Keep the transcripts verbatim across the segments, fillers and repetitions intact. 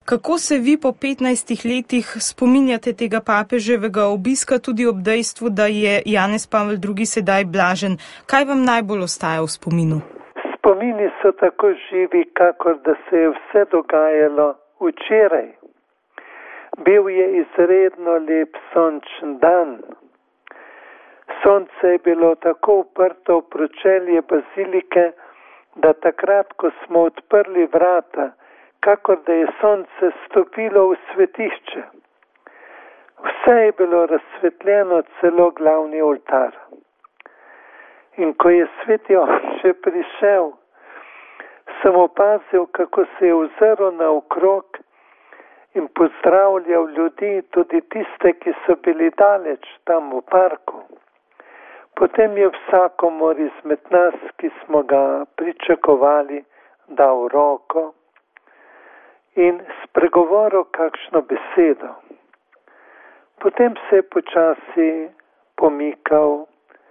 Kako se vi po petnajstih letih spominjate tega papeževega obiska, tudi ob dejstvu, da je Janez Pavel drugi sedaj blažen? Kaj vam najbolj ostaja v spominu? Spomini so tako živi, kakor da se je vse dogajalo včeraj. Bil je izredno lep sončen dan. Sonce je bilo tako uprto v pročelje bazilike, da takrat, ko smo odprli vrata, kakor da je sonce stopilo v svetišče. Vse je bilo razsvetljeno, celo glavni oltar. In ko je sveti oče prišel, sem opazil, kako se je ozrl naokrog in pozdravljal ljudi, tudi tiste, ki so bili daleč tam v parku. Potem je vsakomur izmed nas, ki smo ga pričakovali, dal roko in spregovoril kakšno besedo. Potem se je počasi pomikal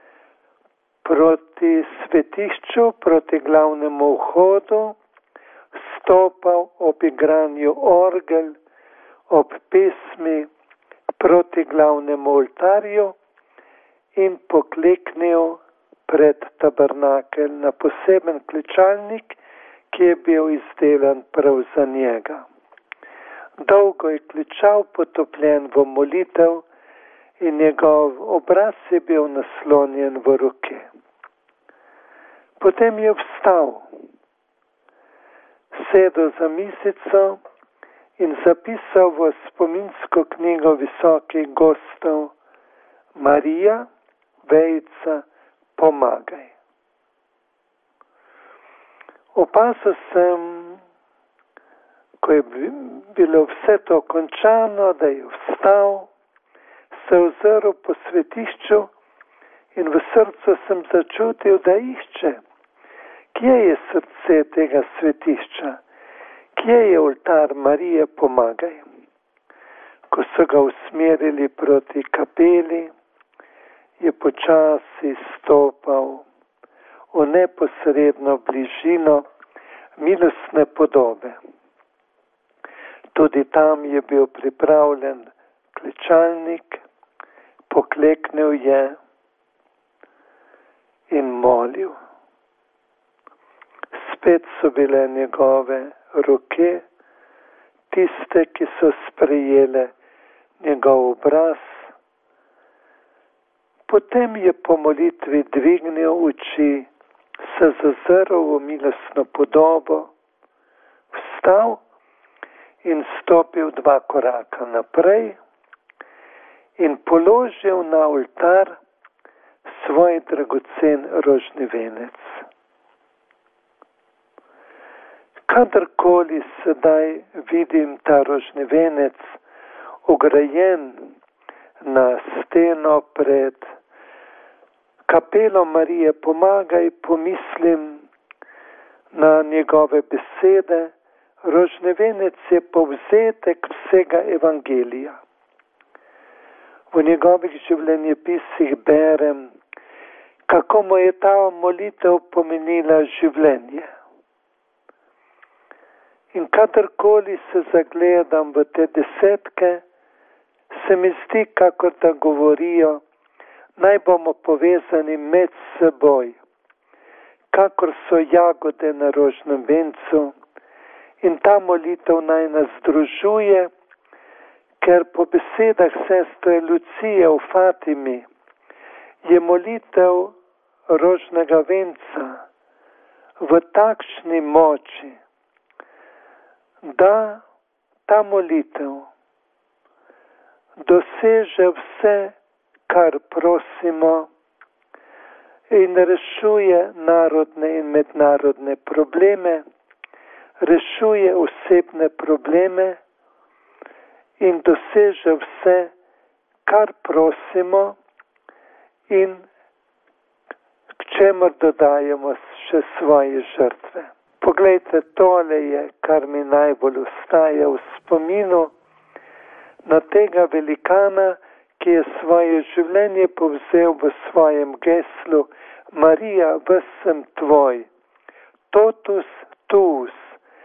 proti svetišču, proti glavnemu vhodu, stopal ob igranju orgel, ob pesmi proti glavnemu oltarju in pokleknil pred tabernakelj na poseben klečalnik, ki je bil izdelan prav za njega. Dolgo je klečal, potopljen v molitev, in njegov obraz je bil naslonjen v roke. Potem je vstal, sedel za mizico in zapisal v spominsko knjigo visokih gostov: Marija, vejica, pomagaj. Opazil sem, ko je bilo vse to končano, da je vstal, se ozrl po svetišču in v srcu sem začutil, da išče. Kje je srce tega svetišča? Kje je oltar Marije, pomagaj? Ko so ga usmerili proti kapeli, je počasi stopal v neposredno bližino milostne podobe. Tudi tam je bil pripravljen klečalnik, pokleknil je in molil. Spet so bile njegove roke, tiste, ki so sprejele njegov obraz. Potem je po molitvi dvignil oči, se zazrl v milostno podobo, vstal in stopil dva koraka naprej in položil na oltar svoj dragocen rožni venec. Kadarkoli sedaj vidim ta rožni venec ograjen na steno pred kapelo Marije, pomagaj, pomislim na njegove besede. Rožni venec je povzetek vsega evangelija. V njegovih življenjepisih berem, kako mu je ta molitev pomenila življenje. In kadarkoli se zagledam v te desetke, se mi zdi, kakor da govorijo, naj bomo povezani med seboj, kakor so jagode na rožnem vencu, in ta molitev naj nas združuje, ker po besedah sestre Lucije v Fatimi je molitev rožnega venca v takšni moči, da ta molitev doseže vse, kar prosimo, in rešuje narodne in mednarodne probleme, rešuje osebne probleme in doseže vse, kar prosimo in k čemur dodajamo še svoje žrtve. Poglejte, tole je, kar mi najbolj ostaja v spominu na tega velikana, ki je svoje življenje povzel v svojem geslu: Marija, ves sem tvoj, totus tuus,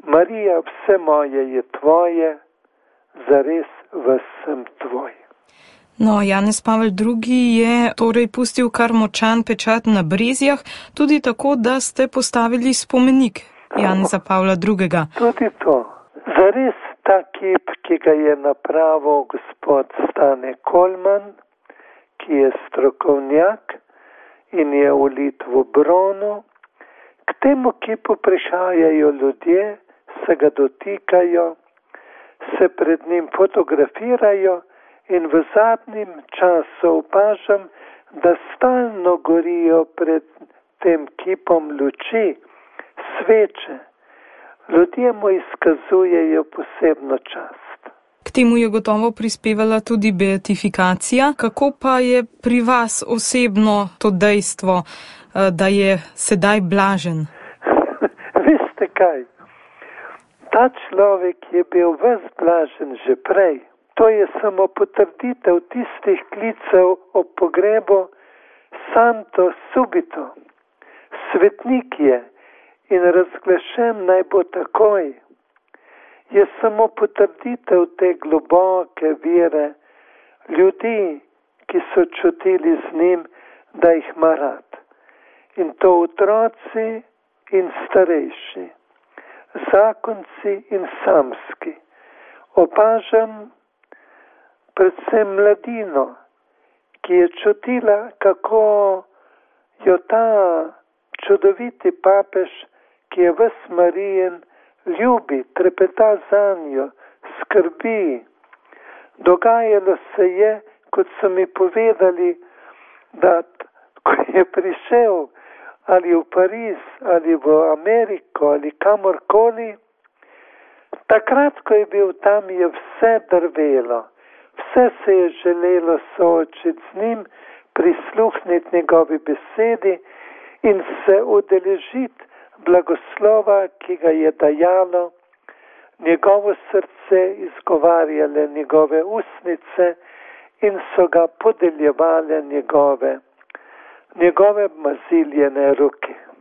Marija, vse moje je tvoje, zares ves sem tvoj. No, Janez Pavel drugi. je torej pustil kar močan pečat na Brezjah, tudi tako, da ste postavili spomenik Janeza Pavla drugega. Tudi to. Zares ta kip, ki ga je napravil gospod Stane Kolman, ki je strokovnjak in je ulit v bronu, k temu kipu prihajajo ljudje, se ga dotikajo, se pred njim fotografirajo in v zadnjem času opažam, da stalno gorijo pred tem kipom luči, sveče. Ljudje mu izkazujejo posebno čast. K temu je gotovo prispevala tudi beatifikacija. Kako pa je pri vas osebno to dejstvo, da je sedaj blažen? Veste kaj? Ta človek je bil ves blažen že prej. To je samo potrditev tistih klicev ob pogrebu Santo subito. Svetnik je in razglašen naj bo takoj. Je samo potrditev te globoke vere ljudi, ki so čutili z njim, da jih ima rad. In to otroci in starejši, zakonci in samski. Opažam predvsem mladino, ki je čutila, kako jo ta čudoviti papež, ki je ves Marijen, ljubi, trepeta zanjo, skrbi. Dogajalo se je, kot so mi povedali, da ko je prišel ali v Pariz, ali v Ameriko, ali kamorkoli, takrat, ko je bil tam, je vse drvelo. Vse se je želelo soočiti z njim, prisluhniti njegovi besedi in se udeležiti blagoslova, ki ga je dajalo, njegovo srce izgovarjale njegove ustnice in so ga podeljevale njegove, njegove maziljene roke.